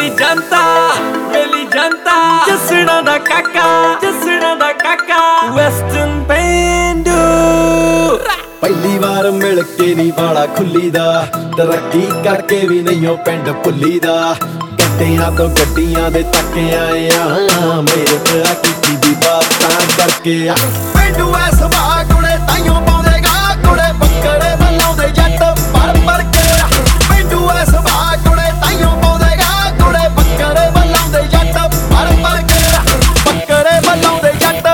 ਵੇਲੀ ਜਨਤਾ ਜਸੜਾ ਦਾ ਕਾਕਾ ਵੈਸਟਰਨ ਪੇਂਡੂ। ਪਹਿਲੀ ਵਾਰ ਮਿਲ ਕੇ ਨੀ ਵਾਲਾ ਖੁੱਲੀ ਦਾ, ਤਰੱਕੀ ਕਰਕੇ ਵੀ ਨਹੀਂ ਉਹ ਪਿੰਡ ਭੁੱਲੀ ਦਾ। ਗੱਡੀਆਂ ਤੋਂ ਗੱਡੀਆਂ ਦੇ ਤੱਕ ਆਏ ਆ, ਮੇਰੇ ਤੇਰਾ ਕੀਤੀ ਦੀ ਬਾਤਾਂ ਕਰਕੇ। ਪਿੰਡੂ ਐ ਸੁਭਾਅ ਕੁੜੇ ਤਾਈਓ ਪਾਉਂਦੇਗਾ, ਕੁੜੇ ਬੱਕਰੇ ਬਲਾਉਂਦੇ ਜੱਟ ਪਰ ਕੇ। ਪਿੰਡੂ ਐ ਸੁਭਾਅ ਕੁੜੇ ਤਾਈਓ ਪਾਉਂਦੇਗਾ, ਕੁੜੇ ਬੱਕਰੇ ਬਲਾਉਂਦੇ ਜੱਟ ਪਰ ਕੇ। ਬੱਕਰੇ ਬਲਾਉਂਦੇ ਜੱਟ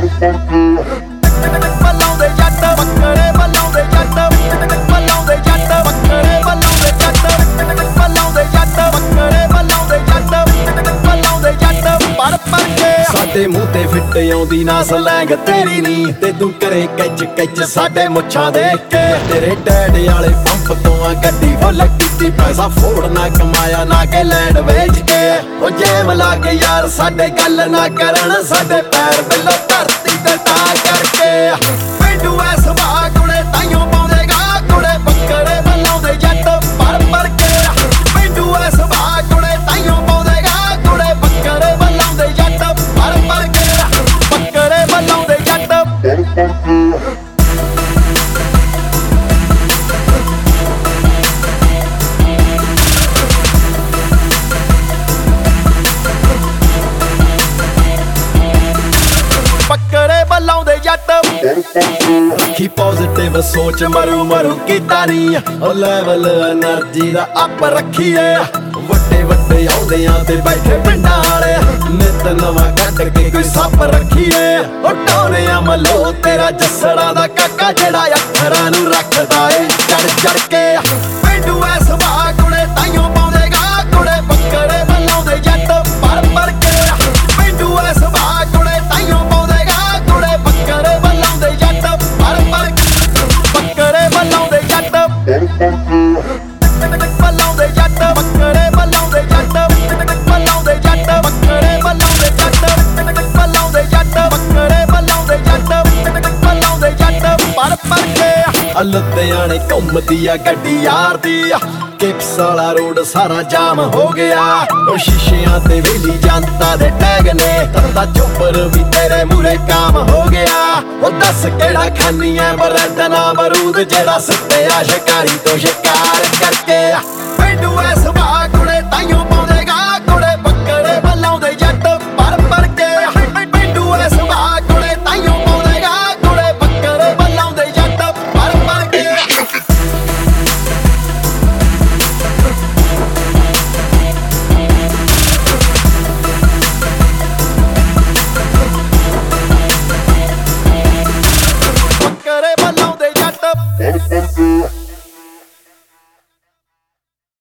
ਬਲਾਉਂਦੇ ਜੱਟ, ਬੱਕਰੇ ਬਲਾਉਂਦੇ ਜੱਟ ਬਲਾਉਂਦੇ ਜੱਟ, ਬੱਕਰੇ ਬਲਾਉਂਦੇ ਜੱਟ ਬਲਾਉਂਦੇ ਜੱਟ, ਬੱਕਰੇ ਬਲਾਉਂਦੇ ਜੱਟ ਬਲਾਉਂਦੇ ਜੱਟ ਪਰ ਕੇ। ਸਾਡੇ ਮੂੰਹ ਤੇ ਫਿੱਟ ਆਉਂਦੀ ਨਾ ਸਲੈਂਗ ਤੇਰੀ ਨੀ, ਤੇ ਤੂੰ ਕਰੇ ਕੱਚ ਸਾਡੇ ਮੁੱਛਾਂ ਦੇਖ ਕੇ। ਤੇਰੇ ਡੈਡ ਵਾਲੇ ਪੰਪ ਤੋਂ ਆ ਗੱਡੀ ਫੁੱਲ ਕੀਤੀ, ਪੈਸਾ ਫੋੜਨਾ ਕਮਾਇਆ ਨਾ ਕਿ ਲੈਂਡ ਵੇਚ ਕੇ। ਉਹ ਜੈਮ ਲਾ ਕੇ ਯਾਰ ਸਾਡੇ ਗੱਲ ਨਾ ਕਰਨ, ਸਾਡੇ ਪੈਰ ਬਿੱਲੋ ਧਰਤੀ ਤੇ ਤਾਂ ਕਰਕੇ। ਪਿੰਡੂ ਐ ਸੁਭਾਅ ਕੁੜੇ ਤਾਈਓ ਪਾਉਂਦੇਗਾ, ਕੁੜੇ ਬੱਕਰੇ ਬਲਾਉਂਦੇ ਜੱਟ ਪਰ ਕੇ। ਪਿੰਡੂ ਐ ਸੁਭਾਅ ਕੁੜੇ ਤਾਈਓ ਪਾਉਂਦੇਗਾ, ਕੁੜੇ ਬੱਕਰੇ ਬਲਾਉਂਦੇ ਜੱਟ ਪਰ ਕੇ। ਬੱਕਰੇ ਬਲਾਉਂਦੇ ਜੱਟ ਬੱਕਰੇ ਬਲਾਉਂਦੇ ਜੱਟ। ਰੱਖੀ ਪੋਜ਼ਿਟਿਵ ਸੋਚ, ਮਰੂ ਕੀਤਾ ਨੀ ਉਹ ਲੈਵਲ એનર્ਜੀ ਦਾ ਅਪ ਰੱਖੀਏ। ਵੱਡੇ ਆਉਂਦਿਆਂ ਤੇ ਬੈਠੇ ਪਿੰਡਾਂ ਵਾਲੇ, ਨਿਤ ਨਵਾਂ ਕੱਢ ਕੇ ਕੋਈ ਸੱਪ ਰੱਖੀਏ। ਉਹ ਟੋਰਿਆਂ ਮਲੋ ਤੇਰਾ ਜੱਸੜਾ ਦਾ ਕਾਕਾ, ਜਿਹੜਾ ਅੱਖਰਾਂ ਨੂੰ ਰੱਖਦਾ ਏ ਚੜ ਕੇ। ਪਿੰਡੂ ਐ ਸੁਭਾਅ ਕੁੜੇ ਤਾਈਓ ਪਾਉਂਦੇਗਾ, ਕੁੜੇ ਬੱਕਰੇ ਬਲਾਉਂਦੇ ਜੱਟ ਪਰ ਕੇ। ਪਿੰਡੂ ਐ ਸੁਭਾਅ ਕੁੜੇ ਤਾਈਓ ਪਾਉਂਦੇਗਾ, ਕੁੜੇ ਬੱਕਰੇ ਬਲਾਉਂਦੇ ਜੱਟ ਪਰ ਕੇ। ਬੱਕਰੇ ਬਲਾਉਂਦੇ ਜੱਟ ਬਲਾਉਂਦੇ ਜੱਟ, ਬੱਕਰੇ ਬਲਾਉਂਦੇ ਜੱਟ ਬਲਾਉਂਦੇ ਜੱਟ, ਬੱਕਰੇ ਬਲਾਉਂਦੇ ਜੱਟ ਬਲਾਉਂਦੇ ਜੱਟ, ਬੱਕਰੇ ਬਲਾਉਂਦੇ ਜੱਟ ਬਲਾਉਂਦੇ ਜੱਟ ਪਰ ਕੇ। ਲੁਧਿਆਣੇ ਘੁੰਮਦੀ ਆ ਗੱਡੀ ਯਾਰ ਦੀ, ਕਿਪਸ ਵਾਲਾ ਰੋਡ ਸਾਰਾ ਜਾਮ ਹੋ ਗਿਆ। ਉਹ ਸ਼ੀਸ਼ਿਆਂ ਤੇ ਵੇਲੀ ਜਨਤਾ ਦੇ ਟੈਗ ਨੇ, ਤੱਤਾ ਚੋਪਰ ਵੀ ਤੇਰੇ ਮੂਰੇ ਕਾਮ ਹੋ ਗਿਆ। ਉਹ ਦੱਸ ਕਿਹੜਾ ਖਾਨੀ ਐ ਬਰੈਡ ਨਾ ਬਰੂਦ, ਜਿਹੜਾ ਸੁੱਤਿਆ ਸ਼ਿਕਾਰੀ ਤੋਂ ਸ਼ਿਕਾਰ ਕਰਕੇ। ਪਿੰਡੂ ਐ